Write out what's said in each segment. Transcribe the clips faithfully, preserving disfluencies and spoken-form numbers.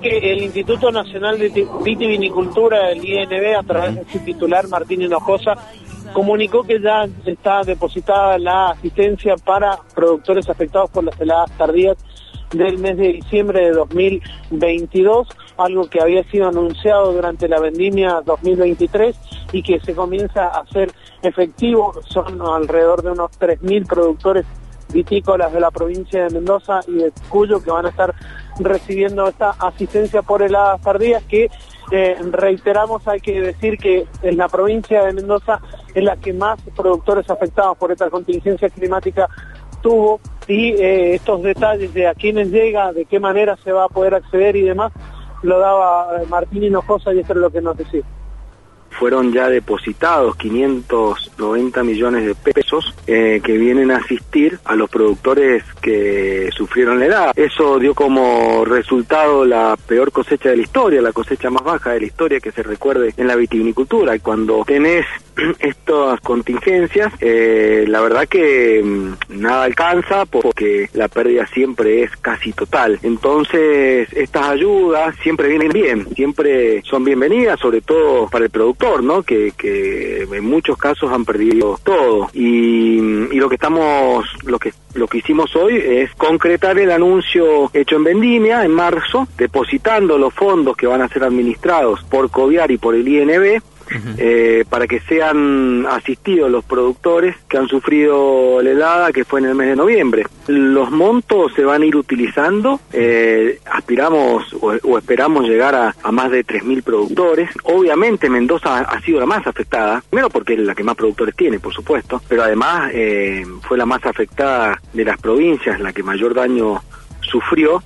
que el Instituto Nacional de Vitivinicultura, el I N V, a través de su titular Martín Hinojosa, comunicó que ya está depositada la asistencia para productores afectados por las heladas tardías del mes de diciembre de dos mil veintidós, algo que había sido anunciado durante la vendimia dos mil veintitrés y que se comienza a hacer efectivo. Son alrededor de unos tres mil productores vitícolas de la provincia de Mendoza y de Cuyo que van a estar recibiendo esta asistencia por heladas tardías que, eh, reiteramos, hay que decir que en la provincia de Mendoza es la que más productores afectados por esta contingencia climática tuvo, y eh, estos detalles de a quiénes llega, de qué manera se va a poder acceder y demás, lo daba Martín Hinojosa, y esto es lo que nos decía. Fueron ya depositados quinientos noventa millones de pesos eh, que vienen a asistir a los productores que sufrieron la helada. Eso dio como resultado la peor cosecha de la historia, la cosecha más baja de la historia que se recuerde en la vitivinicultura. Y cuando tenés estas contingencias, eh, la verdad que mmm, nada alcanza porque la pérdida siempre es casi total. Entonces estas ayudas siempre vienen bien, siempre son bienvenidas, sobre todo para el productor, ¿no? Que, que en muchos casos han perdido todo, y, y lo que estamos, lo que lo que hicimos hoy es concretar el anuncio hecho en vendimia en marzo, depositando los fondos que van a ser administrados por Coviar y por el I N V. Uh-huh. Eh, para que sean asistidos los productores que han sufrido la helada, que fue en el mes de noviembre. Los montos se van a ir utilizando, eh, aspiramos o, o esperamos llegar a, a más de tres mil productores. Obviamente Mendoza ha sido la más afectada, primero porque es la que más productores tiene, por supuesto, pero además eh, fue la más afectada de las provincias, la que mayor daño sufrió.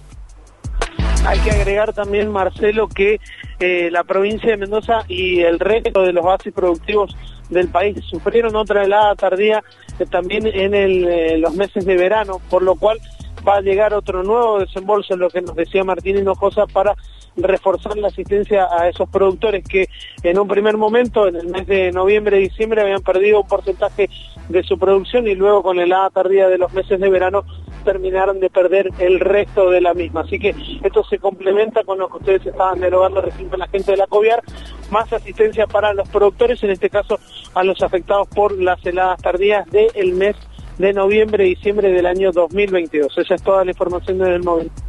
Hay que agregar también, Marcelo, que eh, la provincia de Mendoza y el resto de los oasis productivos del país sufrieron otra helada tardía eh, también en el, eh, los meses de verano, por lo cual va a llegar otro nuevo desembolso, en lo que nos decía Martín Hinojosa, para reforzar la asistencia a esos productores que en un primer momento, en el mes de noviembre y diciembre, habían perdido un porcentaje de su producción y luego con la helada tardía de los meses de verano terminaron de perder el resto de la misma. Así que esto se complementa con lo que ustedes estaban dialogando recién con la gente de la Coviar, más asistencia para los productores, en este caso a los afectados por las heladas tardías del mes de noviembre y diciembre del año dos mil veintidós. Esa es toda la información desde el momento.